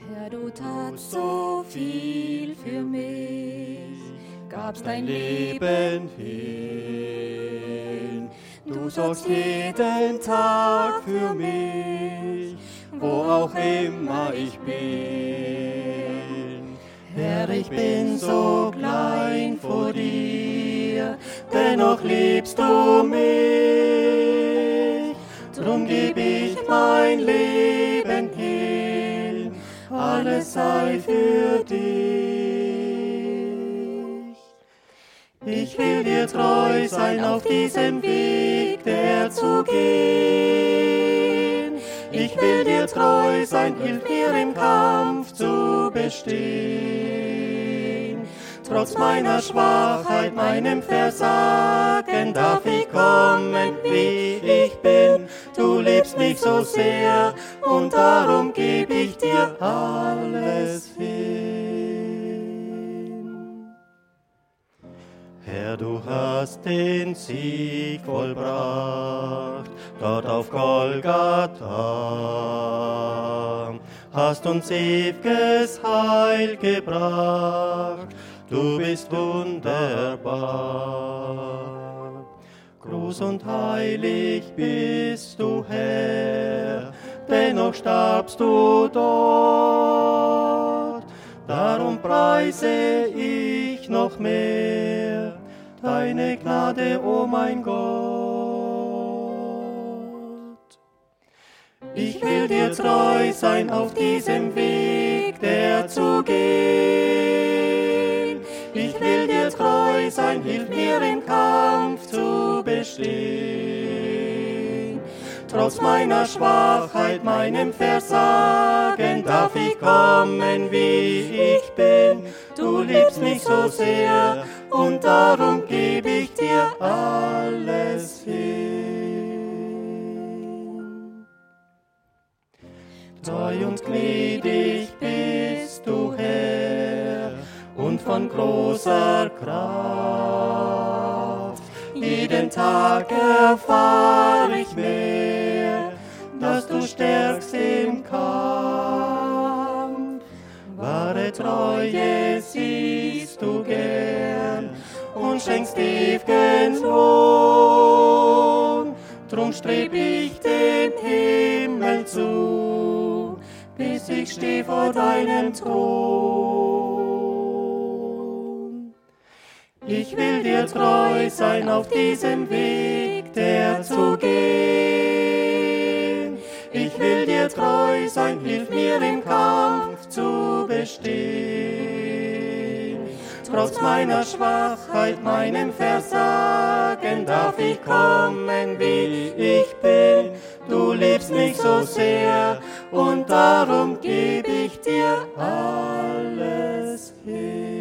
Herr, du tatst so viel für mich, gabst dein Leben hin. Du sorgst jeden Tag für mich, wo auch immer ich bin. Herr, ich bin so klein vor dir, dennoch liebst du mich. Drum geb ich mein Leben hin, alles sei für dich. Ich will dir treu sein auf diesem Weg, der zu gehen. Ich will dir treu sein, hilf mir im Kampf zu bestehen. Trotz meiner Schwachheit, meinem Versagen, darf ich kommen, wie ich bin. Du liebst mich so sehr und darum geb ich dir alles hin. Herr, du hast den Sieg vollbracht, dort auf Golgatha, hast uns ewiges Heil gebracht, du bist wunderbar. Groß und heilig bist du, Herr, dennoch starbst du dort. Darum preise ich noch mehr deine Gnade, o mein Gott. Ich will dir treu sein auf diesem Weg, der zu gehen. Ich will dir treu sein, hilf mir im Kampf zu bestehen. Trotz meiner Schwachheit, meinem Versagen, darf ich kommen, wie ich bin. Du liebst mich so sehr und darum geb ich dir alles hin. Treu und gnädig bist du, Herr, und von großer Kraft. Jeden Tag erfahr ich mehr, dass du stärkst im Kampf. Wahre Treue siehst du gern und schenkst ewigen Lohn. Drum streb ich den Himmel zu, bis ich steh vor deinem Thron. Ich will dir treu sein auf diesem Weg, der zu gehen. Ich will dir treu sein, hilf mir im Kampf zu bestehen. Trotz meiner Schwachheit, meinem Versagen, darf ich kommen, wie ich bin. Du liebst mich so sehr und darum geb ich dir alles hin.